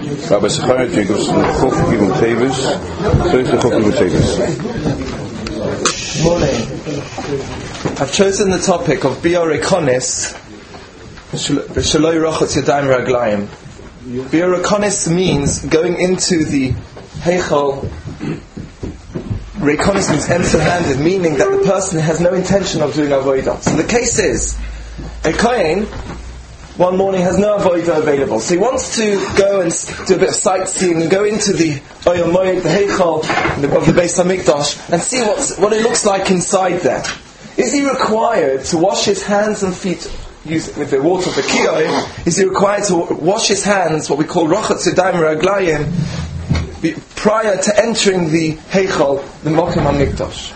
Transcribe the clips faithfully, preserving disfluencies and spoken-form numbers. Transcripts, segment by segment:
Rabbi Sechariah Jacobs Chok Gimel Tevis, Tzorich Chok Gimel Tevis. Morning. I've chosen the topic of Bior Ekonis B'Shaloi Rochot Yadayim Raglayim. Bior Ekonis means going into the Heichal. Rekonis means empty-handed, meaning that the person has no intention of doing avodah. So the case is, a kohen one morning has no avodah available, so he wants to go and do a bit of sightseeing and go into the Oyel Moed, the Heichal of the Beis Hamikdash, and see what's, what it looks like inside there. Is he required to wash his hands and feet use, with the water of the Kiyoi? Is he required to wash his hands, what we call Rochat Yadayim Raglayim, prior to entering the Heichal, the Mokim HaMikdash,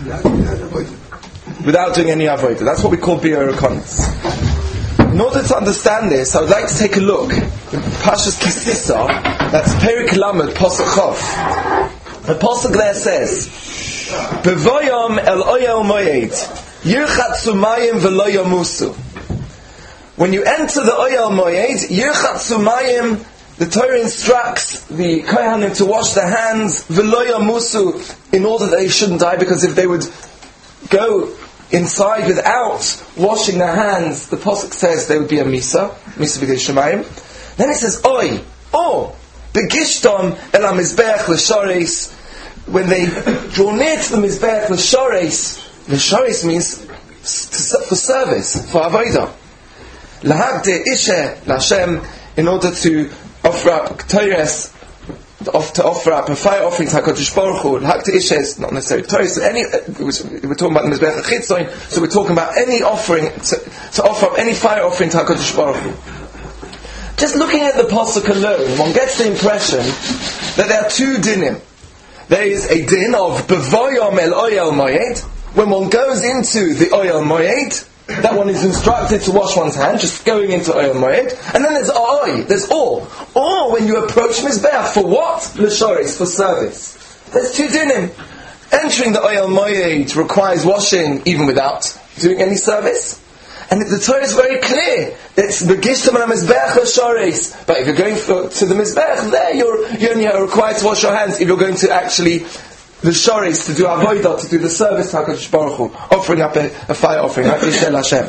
without doing any avodah? That's what we call Biur Ekonis. In order to understand this, I would like to take a look in Pashas Kisisa. That's Perik Lamed Pasuk Chof. The pasuk there says, "Bevoyam el oyel moed yirchatzu mayim v'lo yamusu." When you enter the oyel moed, yirchatzu mayim, the Torah instructs the Kohanim to wash their hands, v'lo yamusu, in order that they shouldn't die, because if they would go inside without washing their hands, the pasuk says they would be a misa, misa b'dei shemayim. Then it says, Oy, oh, begishtom el ha-mizbeach l'shoreis. When they draw near to the mizbeach l'shoreis, l'shoreis means for service, for avodah. Lahagde ishe l'Hashem, in order to offer up Torahs, to offer up a fire offering to HaKadosh Baruch Hu. Lahagde ishe is not necessarily Torah, so any, we're talking about the mizbeach l'chitzoin, so we're talking about any offering, to, to offer up any fire offering to HaKadosh Baruch Hu. Just looking at the pasuk alone, one gets the impression that there are two dinim. There is a din of bevoyam el oyel moed, when one goes into the oyel moed, that one is instructed to wash one's hand, just going into oyel moed. And then there's oy, there's or. Or when you approach mizbeach, for what? L'shoris, for service. There's two dinim. Entering the oyel moed requires washing even without doing any service. And the Torah is very clear. It's the gishtam and mizbeach l'shoris. But if you're going for, to the mizbeach, there you're, you're only required to wash your hands if you're going to actually the shoris, to do avodah, to do the service to HaKadosh Baruch Hu, offering up a, a fire offering, like Yishel Hashem.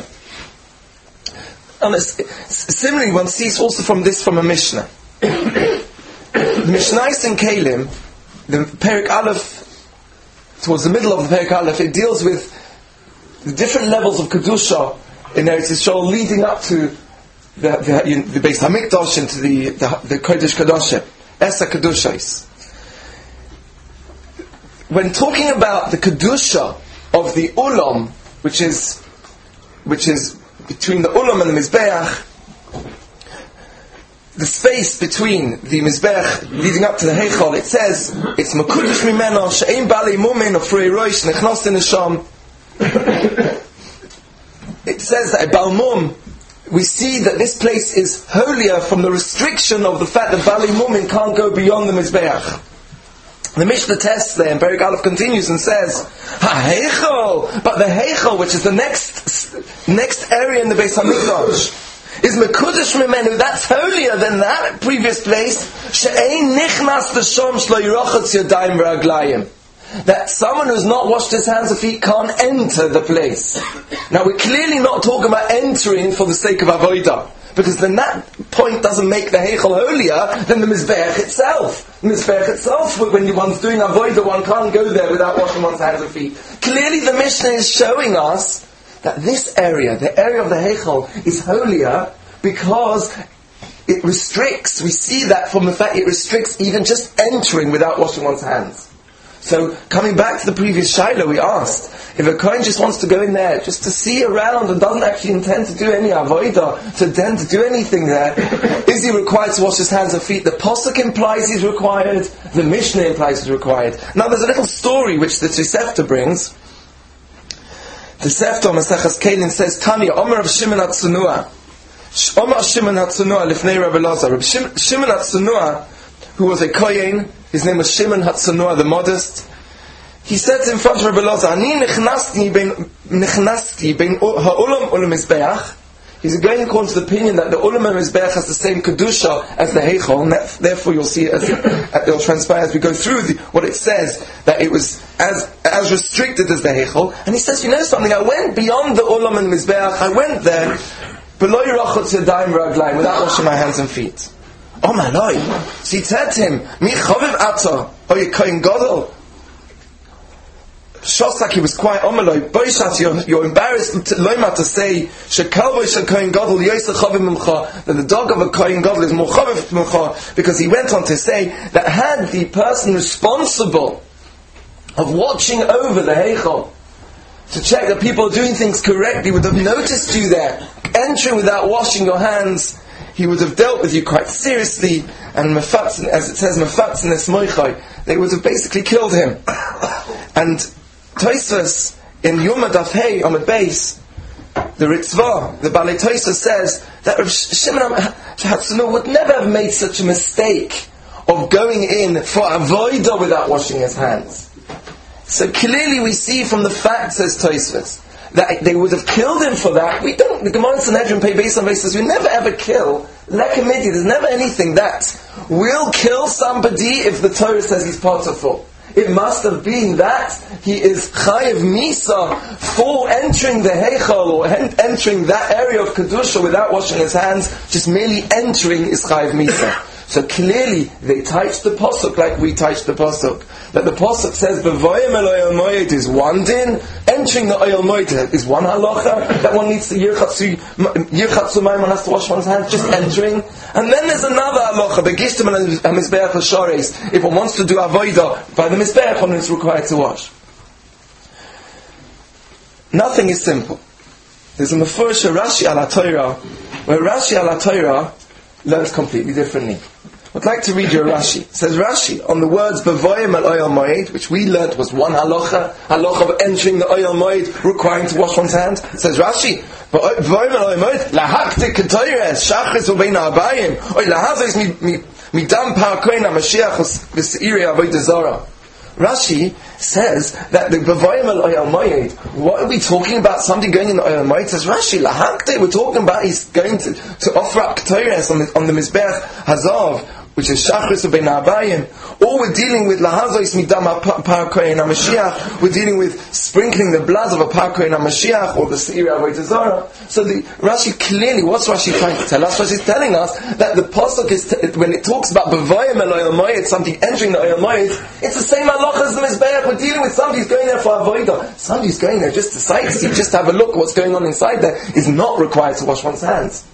And similarly, one sees also from this from a Mishnah. The Mishnais in Kalim, the Perik Aleph, towards the middle of the Perik Aleph, it deals with the different levels of Kedusha in Eretz Yisrael leading up to the, the, the Beis Hamikdash and to the, the, the Kodesh Kadoshim, Esa Kedushais. When talking about the Kedusha of the Ulam, which is which is between the Ulam and the Mizbeach, the space between the Mizbeach leading up to the Heichal, it says, it's Mekudesh Mimeno, She'ein Bali Mumin, Ofrei Rosh, Nechnos Nesham. It says that at Balmum, we see that this place is holier from the restriction of the fact that Bali Mumin can't go beyond the Mizbeach. The Mishnah tests there, and Perik Aleph continues and says, Ha-Heichal, but the Heichal, which is the next next area in the Beis Hamikdash, is Mekudesh Mimenu, that's holier than that previous place, She'ein Nichnas L'Shom Shlo Yirochatz Yadayim V'Raglayim. That someone who's not washed his hands or feet can't enter the place. Now we're clearly not talking about entering for the sake of avodah, because then that point doesn't make the Heichal holier than the Mizbeach itself. The Mizbeach itself, when one's doing avodah, one can't go there without washing one's hands and feet. Clearly the Mishnah is showing us that this area, the area of the Heichal, is holier because it restricts. We see that from the fact it restricts even just entering without washing one's hands. So, coming back to the previous Shiloh, we asked, if a Kohen just wants to go in there, just to see around and doesn't actually intend to do any avodah, to intend to do anything there, is he required to wash his hands and feet? The Pasuk implies he's required, the Mishnah implies he's required. Now there's a little story which the Tosefta brings. The Tosefta Masechas Kalim says, Tanya, Omer of Shimon HaTzunua, Omer Shimon HaTzunua, Lifnei Rabbi Elazar, Rabbi Shimon HaTzunua, who was a Kohen, his name was Shimon HaTzunua, the modest. He said in front of Rabbi Elazar, Ani nechnasti ben nechnasti ben ha'olam u'lemizbeach He's going according to the opinion that the Ulam HaMizbeach has the same Kedusha as the Heichal, and that, therefore you'll see it as it will transpire as we go through the, what it says, that it was as as restricted as the Heichal. And he says, you know something, I went beyond the Ulam HaMizbeach, I went there, below Yerachot Yadayim Raglayim, without washing my hands and feet. Oh my Lord. So he said to him, Mi Chaviv Ata, O ye Kohen Gadol. Shosak, he was quite omeloi. Boishat, you're, you're embarrassed to loima to say shekalvoi shel Kohen Gadol yoseh chavim mimcha, that the dog of a Kohen Gadol is more chavim mimcha, because he went on to say that had the person responsible of watching over the Heichal to check that people are doing things correctly would have noticed you there entering without washing your hands, he would have dealt with you quite seriously, and mefatzen, as it says, mefatzen es moichai, they would have basically killed him. And Tosfos in Yom Daf Hey Amud Beis, the Ritzvah, the Balei Tosfos says that Rav Shimon Hatzanu would never have made such a mistake of going in for avodah without washing his hands. So clearly we see from the facts, says Tosfos, that they would have killed him for that. We don't. The Gemara in Sanhedrin Pei Beis Amud Beis says we never ever kill lekamidi. There's never anything that will kill somebody if the Torah says he's potter for. It must have been that he is chayiv misa for entering the heichal or en- entering that area of kedusha without washing his hands. Just merely entering is chayiv misa. So clearly they touched the pasuk like we touched the pasuk. That the pasuk says b'voyim el oyel moed is one din, entering the oyel moed is one halacha. That one needs to yirchatzu yirchatzu mayim, one has to wash one's hands just entering. And then there's another halacha begishtim and mizbeach l'shareis. If one wants to do avodah by the mizbeach, one is required to wash. Nothing is simple. There's a mefurish Rashi al HaTorah, where Rashi al HaTorah learns completely differently. I'd like to read you a Rashi. It says Rashi on the words B'voyim al oyel moed, which we learnt was one halacha, halacha of entering the oyel moed, requiring to wash one's hands. It says Rashi B'voyim al oyel moed lahaktik k'toyres shachris u'bein ha'abayim oy lahazos midam parkoin ha'mashiach v'seiri avodah zara. Rashi says that the B'voyim al oyel moed, what are we talking about? Somebody going in the oyel moed? It says Rashi lahaktik, we're talking about he's going to, to offer up k'toyres on the, on the mizbech hazav, which is Shachris u'bein ha'abayim, or we're dealing with Lahazos midam ha'par kohen ha'mashiach, we're dealing with sprinkling the blood of a par kohen ha'mashiach, or the seiri avodah zara. So the Rashi clearly, what's Rashi trying to tell us? Rashi's telling us that the pasuk is, t- when it talks about b'vayim el oyel moed, something entering the oyel moed, it's the same halacha as the mizbeach. We're dealing with somebody who's going there for avodah. Somebody who's going there just to sightsee, just to have a look at what's going on inside there, is not required to wash one's hands.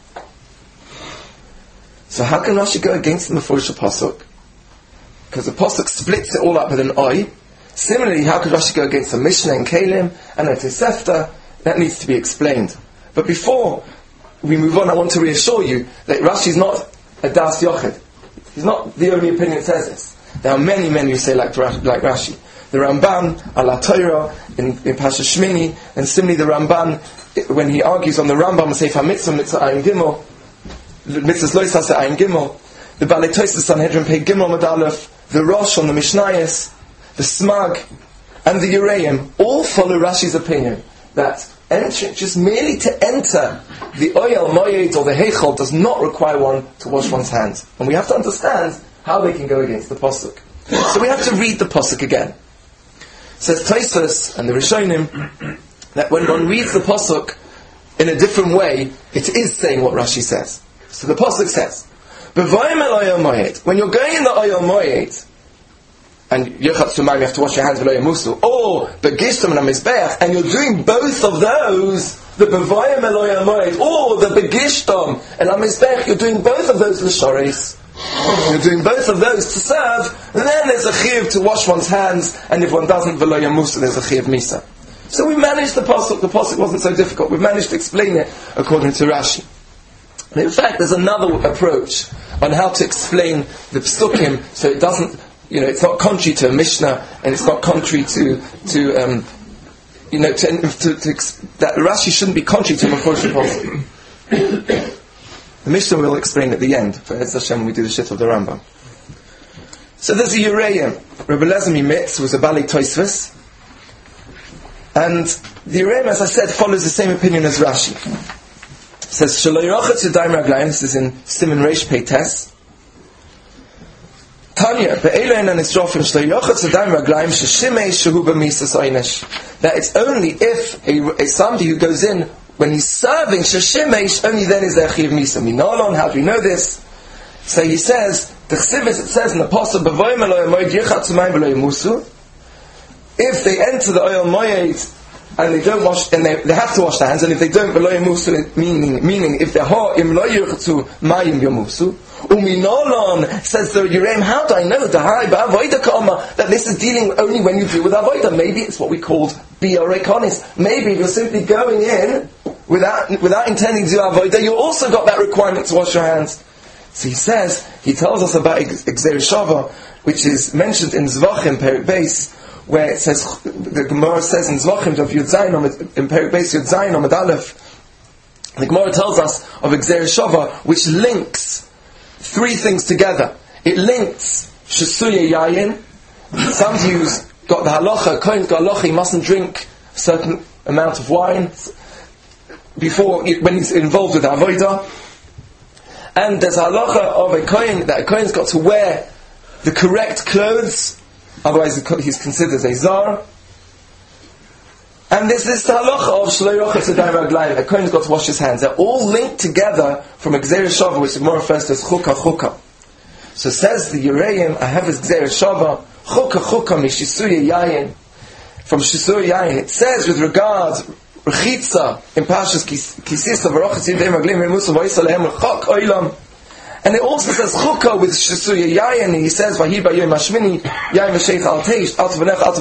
So how can Rashi go against the Mefurish Pasuk? Because the Pasuk splits it all up with an oi. Similarly, how could Rashi go against the Mishnah and Kalim and a Tosefta? That needs to be explained. But before we move on, I want to reassure you that Rashi is not a Das Yochid. He's not the only opinion that says this. There are many, many who say like, like Rashi. The Ramban, Al HaTorah, in, in Pasha Shmini, and similarly the Ramban, when he argues on the Rambam, Sefer Mitzvah, Mitzvah Ayin Gimel, Mitzvahs Lo Yisasa Ayin Gimel, the Balei Tosfos Sanhedrin Pei Gimel Medalef, the Rosh on the Mishnayos, the Smag, and the Yereim, all follow Rashi's opinion that entry, just merely to enter the Oyel Moed or the Heichal does not require one to wash one's hands. And we have to understand how they can go against the Pasuk. So we have to read the Pasuk again. It says Tosfos and the Rishonim that when one reads the Pasuk in a different way, it is saying what Rashi says. So the Pasuk says, B'vayim el oyel moed, when you're going in the oyel moed, and Yerchat Sumayim, you have to wash your hands with oyel musu, or Begishtam and Mizbeach, and you're doing both of those, the B'vayim el oyel moed, or the Begishtam and Mizbeach, you're doing both of those l'shareis. You're doing both of those to serve, and then there's a chiyuv to wash one's hands, and if one doesn't v'lo musu, there's a chiyuv misa. So we managed the Pasuk, the Pasuk wasn't so difficult, we managed to explain it according to Rashi. And in fact, there's another approach on how to explain the Psukim, so it doesn't, you know, it's not contrary to a Mishnah, and it's not contrary to, to um, you know, to, to, to, that Rashi shouldn't be contrary to Mefurish Pasuk. The Mishnah will explain at the end, for Ezra Hashem, when we do the shit of the Rambam. So there's a Yereim. Rebbe Elazar Mimitz was a Balei Tosfos, and the Yereim, as I said, follows the same opinion as Rashi. says, Shelo Yirochetz Yadayim Raglayim, this is in Siman Reish Pei Tes. Tanya, Be'elein and Nisrofim, Shelo Yirochetz Yadayim Raglayim, Sheshimei Shehu B'misas Oynesh. That it's only if a, a somebody who goes in, when he's serving, Sheshimei, only then is there Chiv Misa. Minalon, how do we know this? So he says, the Chsivis, it says in the Apostle, B'voyim Eloy Moed Yirchat Sumayim V'lo Yimusu. If they enter the oil moed and they don't wash, and they, they have to wash their hands, and if they don't, v'lo yamusu, meaning meaning if they're hot, im lo yirchatu mayim yamusu. Uminolon says the Yereim, how do I know the high ba'avoida kama that this is dealing only when you deal with avoida? Maybe it's what we called bi'orekonis. Maybe if you're simply going in without without intending to do avoida, you also got that requirement to wash your hands. So he says, he tells us about Gzeir Shava, which is mentioned in Zvachim Perik Beis, where it says, the Gemara says in Zvachim of Yud Zayin, in Perik Beis Yud Zayin Amud Aleph, the Gemara tells us of Gzeir Shava, which links three things together. It links Shesuya Yayin, somebody who's got the halacha, Kohen's got halacha, he mustn't drink a certain amount of wine before, when he's involved with Avodah. And there's a halacha of a Kohen, that a Kohen's got to wear the correct clothes, otherwise he's considered a zar. And there's this halacha of Shelo Yirochetz Yadayim Raglayim, a Kohen's got to wash his hands. They're all linked together from a Gzeir Shava, which the Gemara refers to as Chukah Chukah. So says the Yereim, I have this Gzeir Shava, Chukah Chukah Mishisuya Yayin. From Shisuya Yayin, it says with regard Rechitza in Pashas Kisisa V'Rochetz Yadayim Raglayim Remusa V'Yisra Lehem L'Chok Oilam. And it also says Chukah with Shisuya Yayin. He says Vahi B'Yom Hashmini Yayin V'Sheich Al Teish Al Tovanech Al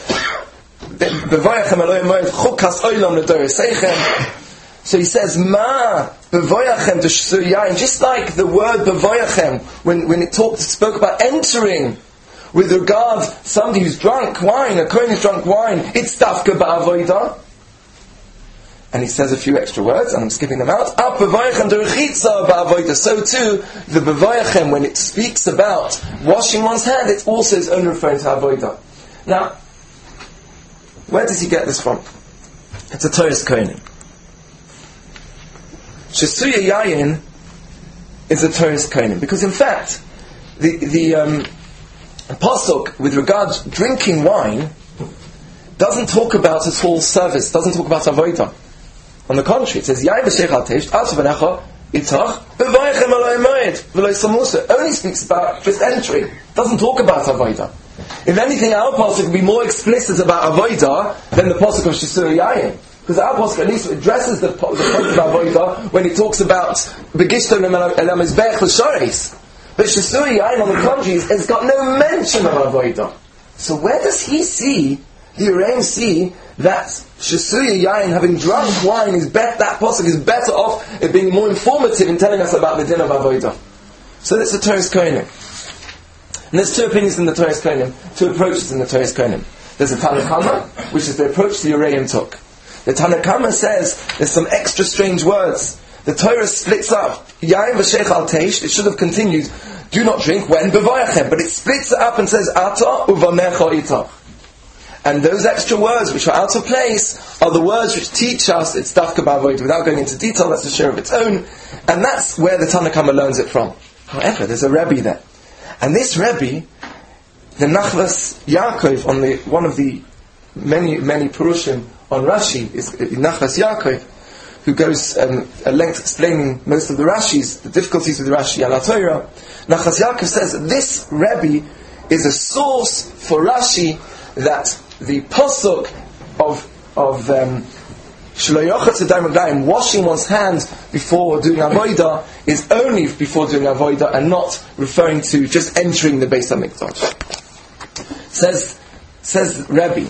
Bevoyachem Elohim Moed Chukas Oilam L'Dor Seichem. So he says Ma Bevoyachem to Shisuya Yayin. Just like the word Bevoyachem, when when it talked spoke about entering with regard somebody who's drunk wine, a Kohen who's drunk wine, it's Dafka Ba'avodah. And he says a few extra words, and I'm skipping them out. So too, the Bevayachem, when it speaks about washing one's hand, it also is only referring to Avodah. Now, where does he get this from? It's a Torah's Kohenim. Shesuya Yayin is a Torah's Kohenim. Because in fact, the, the um, Pasuk, with regard to drinking wine, doesn't talk about at all service, doesn't talk about Avodah. On the contrary, it says, Yayin v'sheich al teish, al tovanecha, itach, b'vayachem aloi moed, v'loi samusa. Only speaks about just entering. Doesn't talk about Avodah. If anything, our pasuk would be more explicit about Avodah than the pasuk of Shesuya Yayin. Because our pasuk at least addresses the, the point of Avodah when it talks about Begishton el mizbech l'shoreis. But Shesuya Yayin, on the contrary, has got no mention of Avodah. So where does he see, the Yereim see, that Shesuya Yayin, having drunk wine, is bet that pasuk is better off at being more informative in telling us about the din of Avodah. So that's the Torah's Kohenim. And there's two opinions in the Torah's Kohenim, two approaches in the Torah's Kohenim. There's a Tanna Kama, which is the approach the Yereim took. The Tanna Kama says there's some extra strange words. The Torah splits up. Yayin v'sheich al teish, it should have continued, do not drink when b'vayachem, but it splits it up and says ata uvanecha itach. And those extra words which are out of place are the words which teach us it's dafka ba'avodah. Without going into detail, that's a share of its own. And that's where the Tanna Kama learns it from. However, there's a Rebbe there. And this Rebbe, the Nachlas Yaakov, on the one of the many, many Purushim on Rashi, is Nachlas Yaakov, who goes um, at length explaining most of the Rashis, the difficulties with the Rashi al Torah. Nachlas Yaakov says that this Rebbe is a source for Rashi that the pasuk of of um, Shelo Yirochetz Yadayim Raglayim, washing one's hands before doing avodah, is only before doing avodah and not referring to just entering the Beis Hamikdash. Says says Rebbe,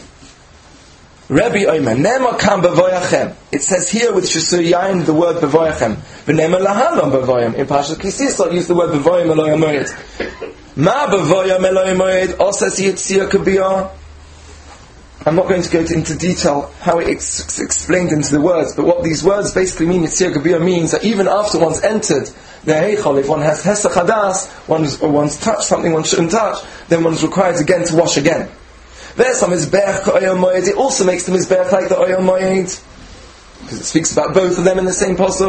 Rebbe Omer, Nema kam b'voyachem. It says here with Shesuya Yayin the word b'voyachem. V'nema lahalom b'voyam. In Parashat Kisisa use the word b'voyam Eloi Moed. Ma b'voyam Eloi Moed. Also says Yitzia Kabiyah. I'm not going to go into detail how it's explained into the words, but what these words basically mean, Yitzia Kabiyah, means that even after one's entered the Heichal, if one has Hesach Hadas, one's, or one's touched something one shouldn't touch, then one's required again to wash again. There's some Mizbeach Oyel Moed. It also makes the Mizbeach like the Oyel Moed, because it speaks about both of them in the same pasuk.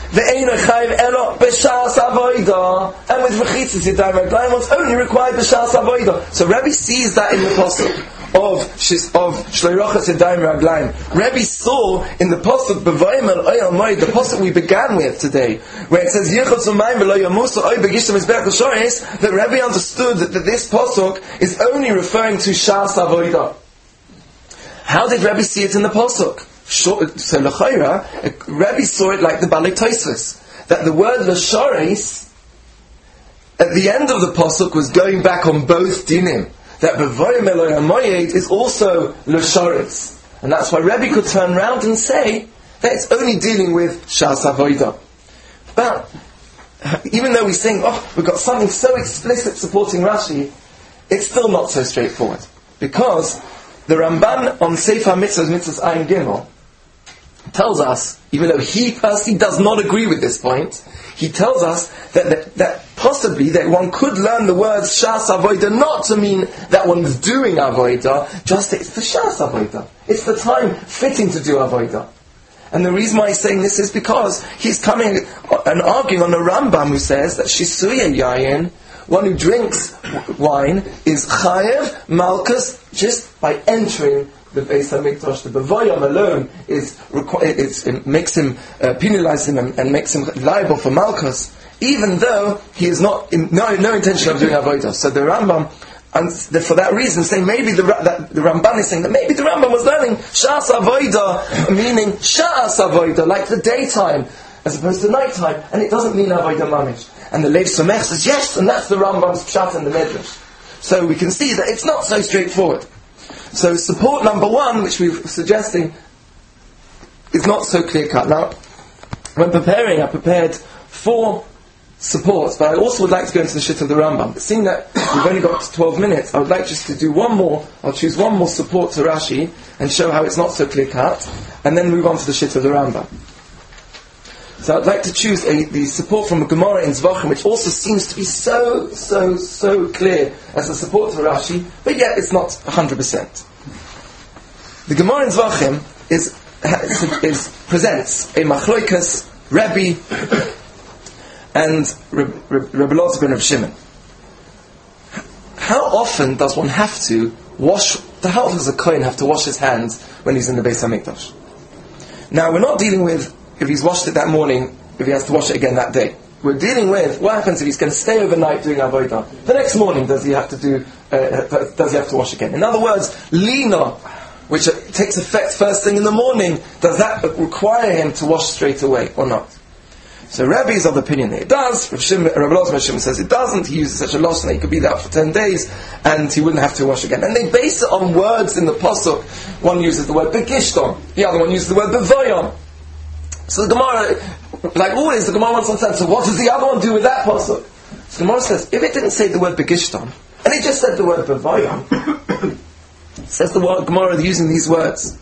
Ve'eino chayiv elo b'shas avoida. And with v'chitzis yadayim raglayim, what's only required b'shas avoida. So Rebbe sees that in the pasuk of of shleirochas yadayim raglayim. Rebbe saw in the pasuk b'vayim el oyel moed, the pasuk we began with today, where it says yichotz umayim v'lo yamusu oy begishtam mizbeach l'shoris, that Rebbe understood that, that this pasuk is only referring to shas avoida. How did Rebbe see it in the pasuk? So l'chayra, Rebbe saw it like the Balei Tosfos, that the word l'shoris at the end of the pasuk was going back on both dinim. That b'voyim eloi hamoyed is also l'shoris, and that's why Rebbe could turn around and say that it's only dealing with shas avoida. But even though we're saying, oh, we've got something so explicit supporting Rashi, it's still not so straightforward, because the Ramban on Sefer Mitzvahs, Mitzvahs Ayin Gimel, tells us, even though he personally does not agree with this point, he tells us that, that, that possibly that one could learn the words Shas Avoida not to mean that one's doing Avoida, just it's the Shas Avoida. It's the time fitting to do Avoida. And the reason why he's saying this is because he's coming and arguing on the Rambam who says that Shisuya Yayin, one who drinks wine, is Chayev Malkus just by entering the Beis HaMikdash. The Bavayam alone is it's, it makes him uh, penalize him and, and makes him liable for Malkus, even though he is not in, no no intention of doing avodah. So the Rambam, and the, for that reason, saying maybe the that, the Ramban is saying that maybe the Rambam was learning Shas Avodah, meaning Shas Avodah, like the daytime as opposed to nighttime, and it doesn't mean Avodah Mamish. And the Lev Somech says yes, and that's the Rambam's pshat in the Medrash. So we can see that it's not so straightforward. So support number one, which we were suggesting, is not so clear cut. Now, when preparing, I prepared four supports, but I also would like to go into the shit of the Rambam. But seeing that we've only got twelve minutes, I would like just to do one more. I'll choose one more support to Rashi and show how it's not so clear cut, and then move on to the shit of the Rambam. So I'd like to choose a, the support from a Gemara in Zvachim, which also seems to be so, so, so clear as a support to Rashi, but yet it's not one hundred percent. The Gemara in Zvachim is, is, presents a Machloikas, Rebbe, and Rebbe Elazar ben Reb Shimon. How often does one have to wash, how often does a Kohen have to wash his hands when he's in the Beis HaMikdash? Now, we're not dealing with if he's washed it that morning, if he has to wash it again that day. We're dealing with what happens if he's going to stay overnight doing avodah. The next morning, does he have to do? Uh, does he have to wash again? In other words, lina, which takes effect first thing in the morning, does that require him to wash straight away or not? So Rebbe is of the opinion that it does. Rebbe Elazar ben Shimon says it doesn't. He uses such a loss that he could be there for ten days and he wouldn't have to wash again. And they base it on words in the pasuk. One uses the word begishton, the other one uses the word bevoyam. So the Gemara, like always, the Gemara wants to understand, so what does the other one do with that pasuk? So the Gemara says, if it didn't say the word begishton, and it just said the word bevayam, says the word Gemara using these words,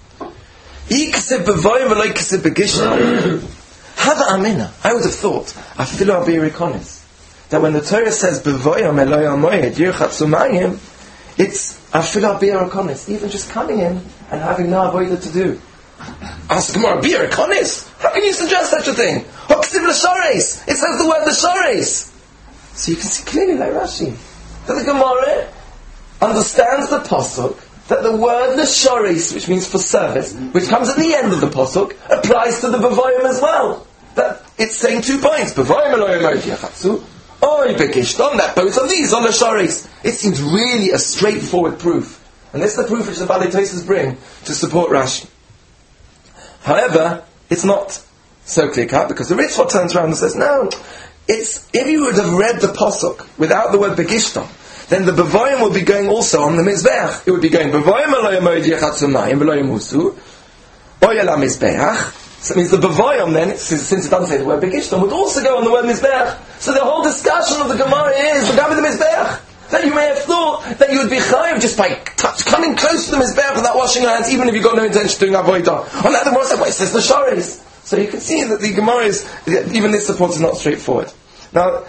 ikasib bevayam v'lo ikasib begishton, hava amina. I would have thought, afilu abirikonis, that when the Torah says bevayam eloi amoyed yirchatz umayim, it's afilu abirikonis, even just coming in and having no avodah to do. Ask Gemara, beer, konis? How can you suggest such a thing? Hoksiv l'shoreis. It says the word l'shoreis. So you can see clearly, like Rashi, that the Gemara understands the pasuk that the word l'shoreis, which means for service, which comes at the end of the pasuk, applies to the bevoyim as well. That it's saying two points. Bevoyim eloyim yachatzu. Oy bekishton. That both of these are l'shoreis. It seems really a straightforward proof, and this is the proof which the Balei Tosfos bring to support Rashi. However, it's not so clear cut, because the Ritzvah turns around and says, no, it's, if you would have read the Pasuk without the word Begishton, then the Bevoyim would be going also on the Mizbeach. It would be going, Bevoyim aloy amoyed yechatzumayim v'lo yamusu, oy ala Mizbeach. So it means the Bevoyim then, since it doesn't say the word Begishton, would also go on the word Mizbeach. So the whole discussion of the Gemara is, the Gemara the Mizbeach. That you may have thought that you would be chayiv just by touch, coming close to the mizbeach without washing your hands, even if you've got no intention of doing avodah. On the other hand, well, it says the shoris. So you can see that the Gemara is, even this support is not straightforward. Now,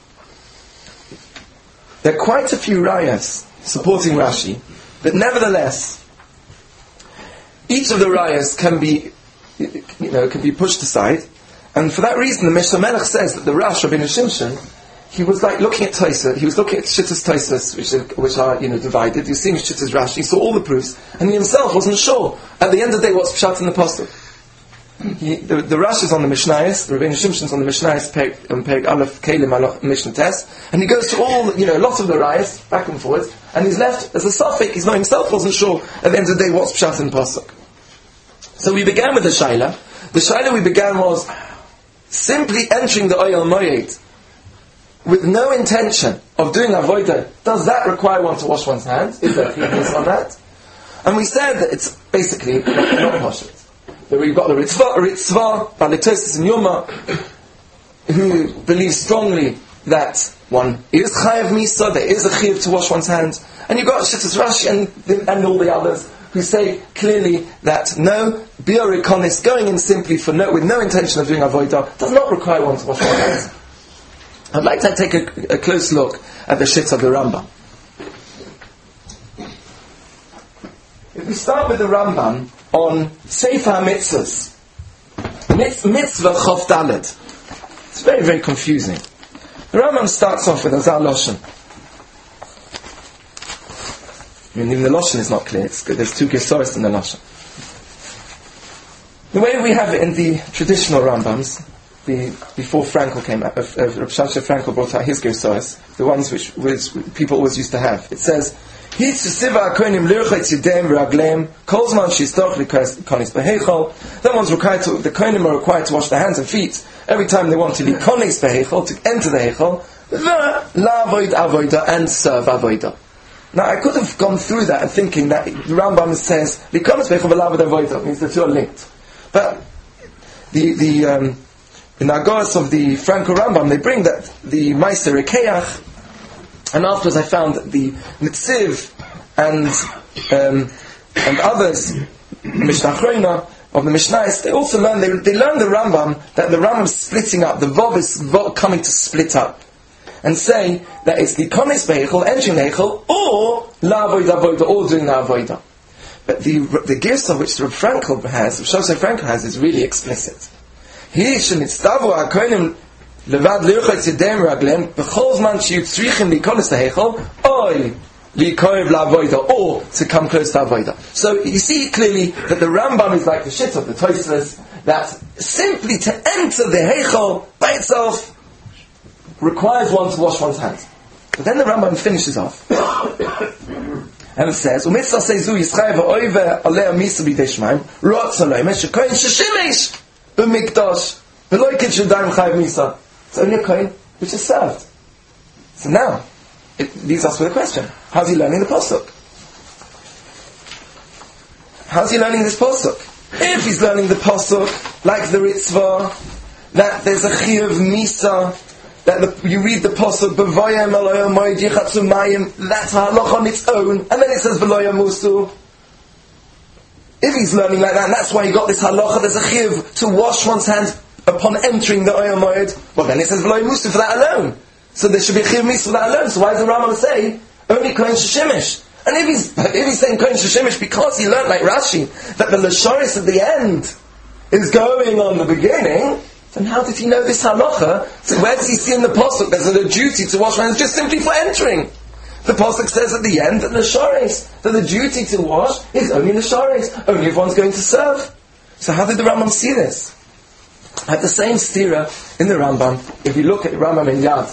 there are quite a few rayas supporting Rashi, but nevertheless, each of the rayas can be, you know, can be pushed aside, And for that reason, the Mishnah Melech says that the Rash, Rabbeinu Shimshon, he was like looking at Tosfos, he was looking at Shittas Tosfos, which are, which are, you know, divided. He was seeing Shittas Rashi, he saw all the proofs, and he himself wasn't sure. At the end of the day, what's Pshat in the Pasuk? He, the, the Rash is on the Mishnayos, the Rabbeinu Shimshon's on the Mishnayos, Peg, um, Peg Aleph, Kelim, Aleph, Mishnah Tes, and he goes through all, you know, a lot of the Rayas, back and forth, and he's left as a suffix, he's not himself wasn't sure, at the end of the day, what's Pshat in the Pasuk. So we began with the Shaila. The Shaila we began was simply entering the Oyel Moed, with no intention of doing avodah. Does that require one to wash one's hands? Is there a clearness on that? And we said that it's basically not, not pashut. That we've got the Ritzvah, Ritzvah, Balitosis and Yoma, who believe strongly that one is chayav misa, there is a chayav to wash one's hands, and you've got Shittas Rashi and, and all the others who say clearly that no, biorikonis, going in simply for no, with no intention of doing avodah, does not require one to wash one's hands. I'd like to take a, a close look at the Shitz of the Rambam. If we start with the Rambam on Sefer HaMitzvahs, Mitzvah Chof Dalet, it's very, very confusing. The Rambam starts off with Azar Loshen. I mean, even the Loshen is not clear. It's good. There's two Gesoros in the Loshen. The way we have it in the traditional Rambams, the, before Frankel came out, of, of Rav Shasha Frankel brought out his Gesoros, the ones which, which people always used to have. It says, then one's required to, the Kohanim are required to wash their hands and feet every time they want to be konis behechol, to enter the hechol, la avoid avoida, and serve avoida. Now I could have gone through that and thinking that the Rambam says the konis behechol la avoid avoida means the two are linked, but the the um, the Nagos of the Franco Rambam, they bring that the Meiser Rekeach. And afterwards I found that the Nitziv and um, and others, Mishnah Achrona of the Mishnayos, they also learn, they, they learn the Rambam, that the Rambam is splitting up, the Vov is vo- coming to split up, and say that it's the Konis Behechel, entering the Hechel, or La Avoida Avoida, or doing the Avoida. But the the Girsa which Rav Frankel has, Rav Shosei Frankel has, is really explicit. He shenitztavu HaKohanim Levad lirchot yedem raglen b'chol zman sheyu tzrichim likonos lahechol oy likorev la'avoida, or to come close to avoida. So you see clearly that the Rambam is like the shit of the Tosfos, that simply to enter the hechol by itself requires one to wash one's hands. But then the Rambam finishes off and it says, "Umitzvah seizu yischayev ha'oiver alei misa b'dei shemaim rotzalei meshekoyin sheshimesh b'mikdash v'lo yikid shudayim chayev misa." It's only a coin which is served. So now, it leaves us with a question. How's he learning the Pasuk? How's he learning this Pasuk? If he's learning the Pasuk, like the Ritzvah, that there's a Chiyuv Misa, that the, you read the Pasuk, B'vayim Elohim Moed Yichatzu Mayim, that's halach on its own, and then it says V'lo Yamusu. If he's learning like that, and that's why he got this halacha, there's a Chiyuv to wash one's hands upon entering the Oyel Moed, well then it says V'lo Yamusu for that alone. So there should be a Chiyuv Misa for that alone. So why does the Rambam say only Kohen Sheshimish? And if he's if he's saying Kohen Sheshimish because he learned like Rashi that the Lashoris at the end is going on the beginning, then how did he know this halacha? So where does he see in the pasuk there's a duty to wash hands just simply for entering? The pasuk says at the end that Lashoris, that the duty to wash is only Lashoris, only if one's going to serve. So how did the Rambam see this? At the same stira in the Rambam, if you look at Rambam in Yad,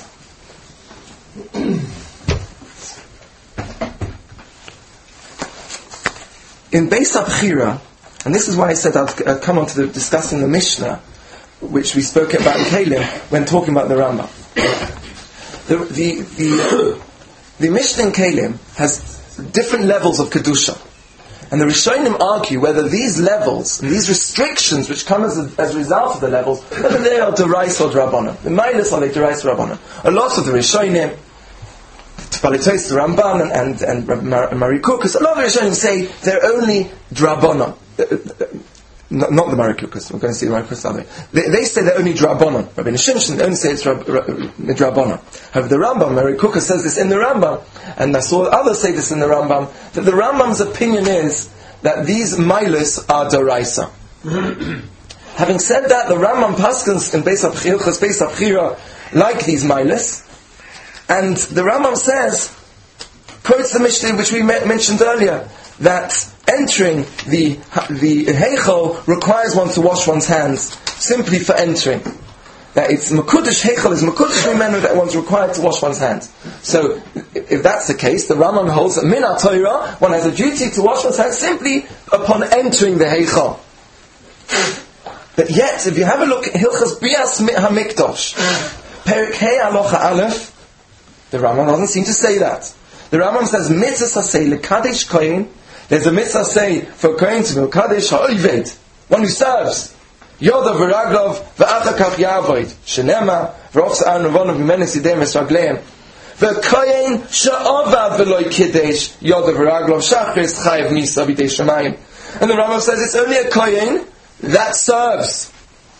in Beis Abchira, and this is why I said I'd uh, come on to the, discussing the Mishnah, which we spoke about in Kalim when talking about the Rambam. The the the, the Mishnah in Kalim has different levels of kedusha. And the Rishonim argue whether these levels, and these restrictions which come as a, as a result of the levels, whether they are derais or drabanan. The Mailis are they derais or drabanan. A lot of the Rishonim, Tpalitos, the Ramban, and, and, and Mari Kukus, a lot of the Rishonim say they're only drabanan. Not, not the Mari Kukus, we're going to see the Mari Kukus other way. They, they say they're only drabanan. Rabbi Shimshon, they only say it's drabanan. However, the Rambam, Mari Kukus says this in the Rambam, and I saw others say this in the Rambam, that the Rambam's opinion is that these milas are daraisa. Having said that, the Rambam Paskins in Beis Hilchos Beis Abchira like these milas, and the Rambam says, quotes the Mishnah which we mentioned earlier, that entering the the Heichal requires one to wash one's hands simply for entering. That it's Mekudesh Heichal is Mekudesh Mimenu, that one's required to wash one's hands. So, if that's the case, the Rambam holds that Min HaTorah, one has a duty to wash one's hands simply upon entering the Heichal. But yet, if you have a look at Hilchas Bias HaMikdash, Perek Hei Alocha Aleph, the Rambam doesn't seem to say that. The Rambam says, Mitzvah say Lekadesh Kohen. There's a mitzvah say for Kohen to be Lekadesh Ha'oived, one who serves. Yoda v'raglov v'achakach yavoid shenema v'rofs ar nevonu v'menes yidem esragleim v'koyen sha'ovad v'loy kiddush yoda v'raglov shachris chayev nisa b'dei shemayim. And the Rambam says it's only a kohen that serves.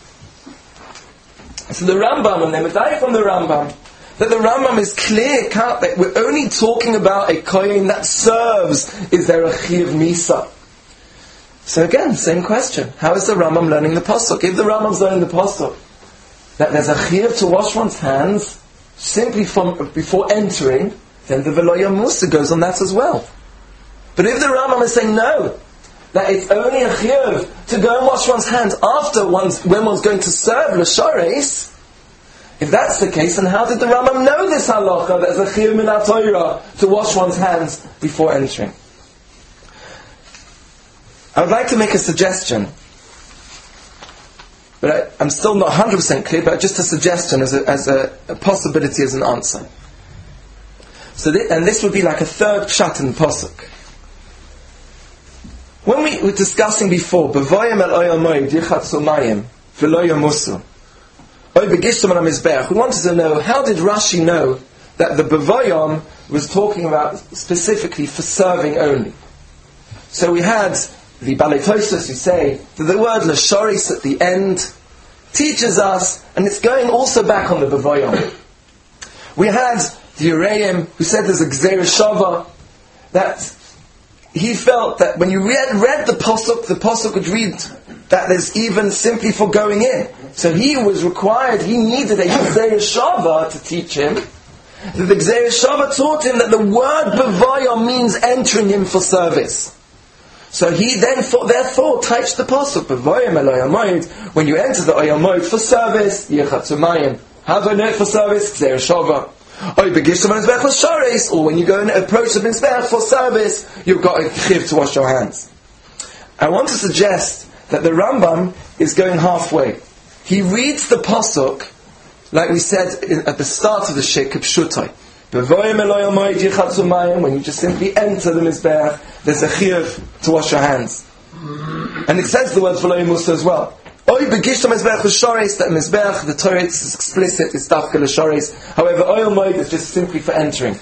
So the Rambam, and they medayek from the Rambam, that the Rambam is clear cut that we're only talking about a kohen that serves. Is there a chayev nisa? So again, same question. How is the Rambam learning the Pasuk? If the Rambam's learning the Pasuk, that there's a chiyuv to wash one's hands simply from before entering, then the Veloya Musa goes on that as well. But if the Rambam is saying no, that it's only a chiyuv to go and wash one's hands after one's, when one's going to serve l'shareis, if that's the case, then how did the Rambam know this halacha, that there's a chiyuv min HaTorah to wash one's hands before entering? I would like to make a suggestion, but I, I'm still not one hundred percent clear, but just a suggestion as a, as a, a possibility as an answer. So, th- and this would be like a third pshat in the Pasuk. When we were discussing before, B'voyim el oyel moed yichatzu mayim v'lo yamusu oy begishtam al mizbeach, we wanted to know, how did Rashi know that the B'voyim was talking about specifically for serving only? So we had the Balei Tosfos who say that the word l'shoris at the end teaches us, and it's going also back on the B'voyim. We had the Ureim who said there's a Gzeir Shava, that he felt that when you read, read the Pasuk, the Pasuk would read that there's even simply for going in. So he was required, he needed a Gzeir Shava to teach him. The Gzeir Shava taught him that the word B'voyim means entering him for service. So he then, for, therefore, types the pasuk, B'voyim el oyel moed, when you enter the oyel moed for service, yichatzu mayim. How do I know it for service? Gzeir shava. Oy begishtam al mizbeach l'shareis, or when you go and approach the mizbeach for service, you've got a chiv to wash your hands. I want to suggest that the Rambam is going halfway. He reads the pasuk, like we said at the start of the shir, k'pshutai. B'voyim el oyel moed yichatzu mayim, when you just simply enter the mizbeach, there's a chiyuv to wash your hands. And it says the word v'lo yamusu as well. Oy begishtam mizbeach l'shareis, that mizbeach, the Torah is explicit, it's dafka l'shareis. However, oyel moed is just simply for entering.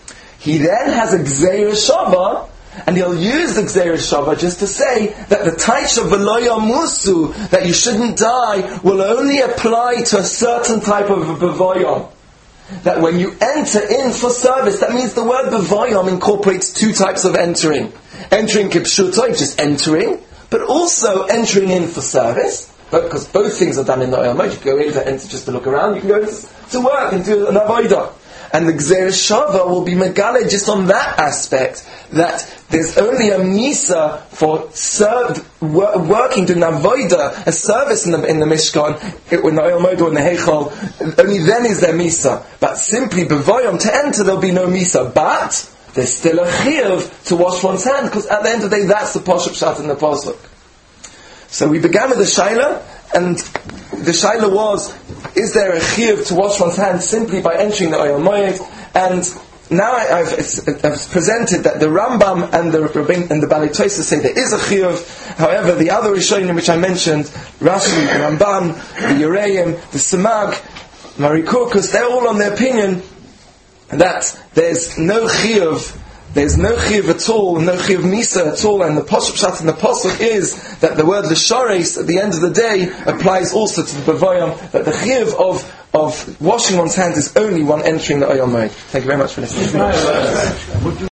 He then has a gzeir shava, and he'll use the gzeir shava just to say that the taich of v'lo yamusu, that you shouldn't die, will only apply to a certain type of a b'voyim. That when you enter in for service, that means the word B'voyim incorporates two types of entering. Entering kipshutai, just entering, but also entering in for service, but because both things are done in the oyel moed. You can go in to enter just to look around, you can go to work and do an avodah. And the Gzeir Shava will be megale just on that aspect, that there's only a misa for served, wor- working, doing avodah, a service in the, in the Mishkan, it, when the oyel moed or in the Heichal, only then is there misa. But simply b'voyim, to enter there'll be no misa. But there's still a chiyuv to wash one's hand, because at the end of the day that's the poshup shat in the pasuk. So we began with the shaila, and the shaila was, is there a chiyuv to wash one's hands simply by entering the oyel moed? And now I, I've, I've presented that the Rambam and the and the Balei Tosfos say there is a chiyuv. However, the other Rishonim which I mentioned, Rashi, the Ramban, the Ureim, the Samag, Marikukus, they're all on the opinion that there's no chiyuv. There's no chiyuv at all, no chiyuv misa at all, and the poshup shat in the pasuk is that the word l'shareis at the end of the day applies also to the b'voyim, that the chiyuv of of washing one's hands is only one entering the oyel moed. Thank you very much for listening.